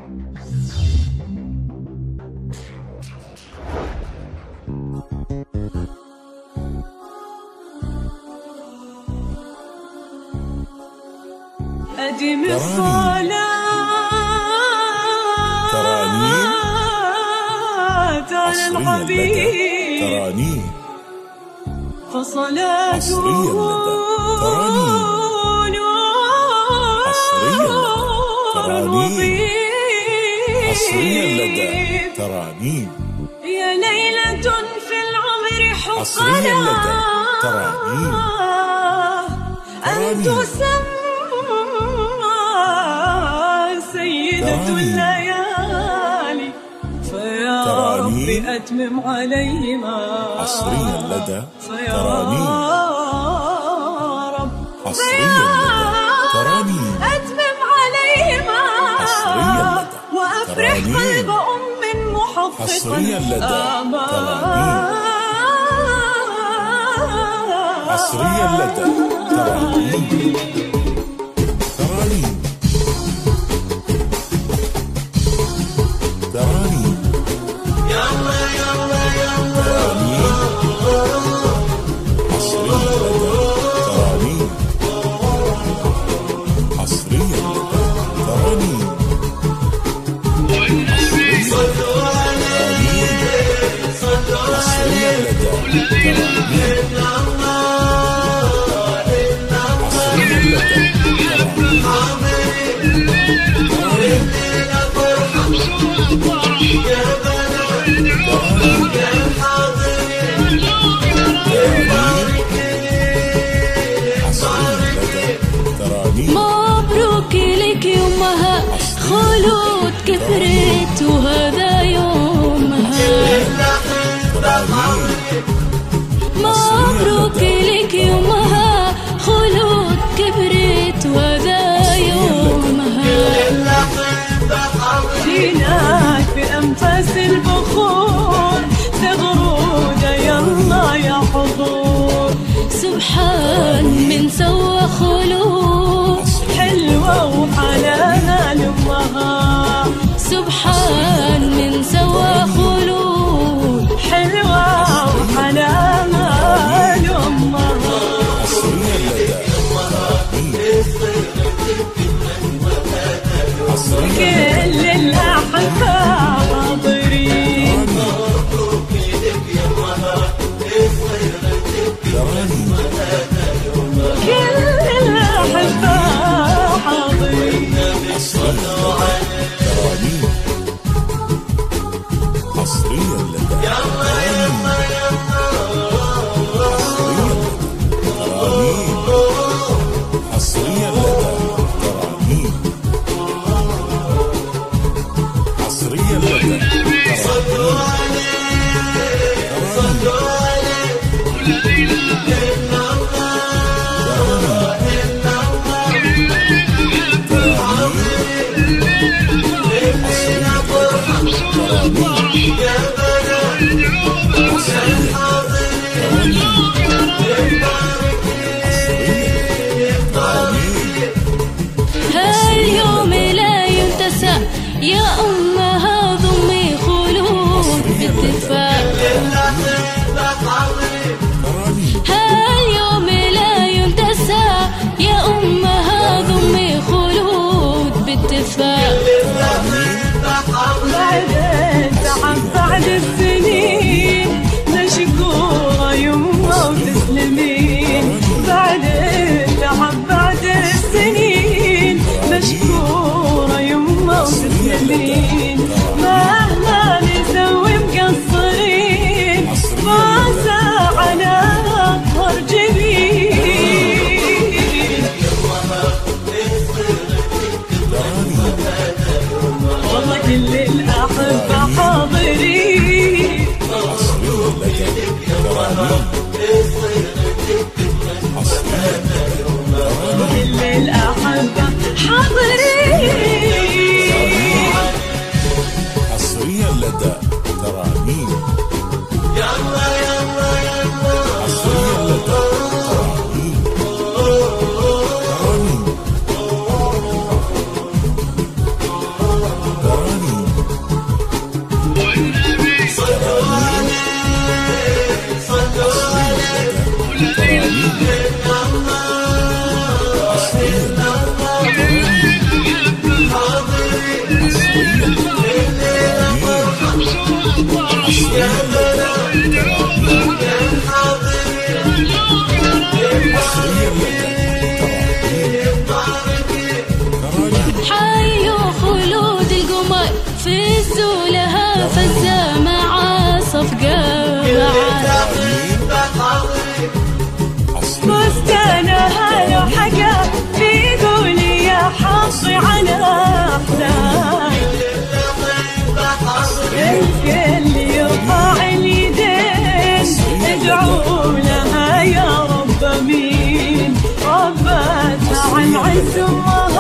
أدم الصلاة على الحبيب تراني فصلاته حصريا لدى تراني يا ليلة في العمر حصريا لدى تراني أن تسمى سيدة الليالي فيا ربي أتمم عليهما حصريا لدى تراني حصريا لدى تراني أتمم عليهما وأفرح قلب أم محقق حصريا لدى تراني حصريا لدى تراني تراني يلا يلا يلا حصريا لدى تراني حصريا لدى تراني صلوا عليه صلوا عليه مبروك لك يومها خلود كثرت وهذا يومها مبروك لك يومها خلود كبرت وهذا يومها جيناك بأنفاس البخور تغرود يلا يا حضور سبحان من سوى خلود حلوة وحلاها لأمها سبحان من سوى خلود حلوة وحلاها لأمها كل الأحباب حاضرين كل الأحباب حاضرين حصريا لدى يلا يلا حصريا لدى تراني حصريا لدى صلوا عليه صلوا عليه هاليوم لا ينتسى يا أمها ضمي خلود باتفاق هاليوم لا ينتسى يا أمها ضمي خلود باتفاق بعد السنين مشكورة يمه وتسلمين بعد التعب بعد السنين مشكورة يمه وتسلمين القمر فزوا لها فزة مع صفقة فستانها لو حكى بيقول يا حظي على أحلاي الكل يرفع اليدين ادعوا لها يا رب امين ربتها عن عز